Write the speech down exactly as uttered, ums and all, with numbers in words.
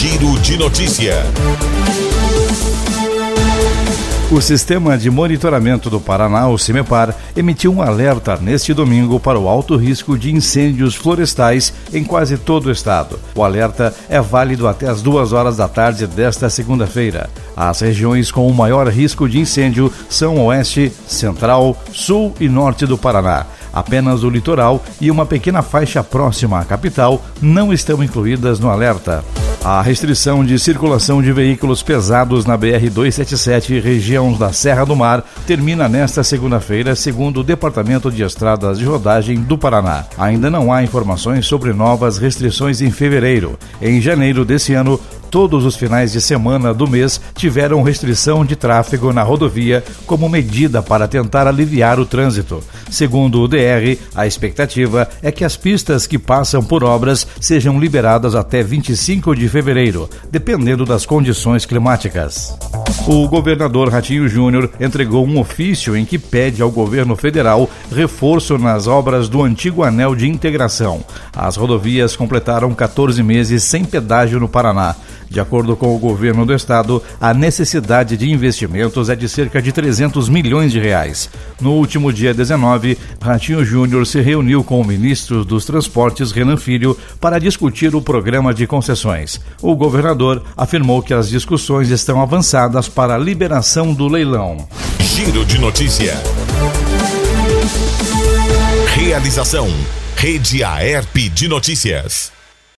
Giro de Notícia. O Sistema de Monitoramento do Paraná, o CIMEPAR, emitiu um alerta neste domingo para o alto risco de incêndios florestais em quase todo o estado. O alerta é válido até as duas horas da tarde desta segunda-feira. As regiões com o maior risco de incêndio são Oeste, Central, Sul e Norte do Paraná. Apenas o litoral e uma pequena faixa próxima à capital não estão incluídas no alerta. A restrição de circulação de veículos pesados na B R duzentos e setenta e sete, região da Serra do Mar, termina nesta segunda-feira, segundo o Departamento de Estradas de Rodagem do Paraná. Ainda não há informações sobre novas restrições em fevereiro. Em janeiro desse ano, todos os finais de semana do mês tiveram restrição de tráfego na rodovia como medida para tentar aliviar o trânsito. Segundo o D R, a expectativa é que as pistas que passam por obras sejam liberadas até vinte e cinco de fevereiro, dependendo das condições climáticas. O governador Ratinho Júnior entregou um ofício em que pede ao governo federal reforço nas obras do antigo anel de integração. As rodovias completaram quatorze meses sem pedágio no Paraná. De acordo com o governo do estado, a necessidade de investimentos é de cerca de trezentos milhões de reais. No último dia dezenove, Ratinho Júnior se reuniu com o ministro dos Transportes, Renan Filho, para discutir o programa de concessões. O governador afirmou que as discussões estão avançadas para a liberação do leilão. Giro de Notícia. Realização: Rede Aerp de Notícias.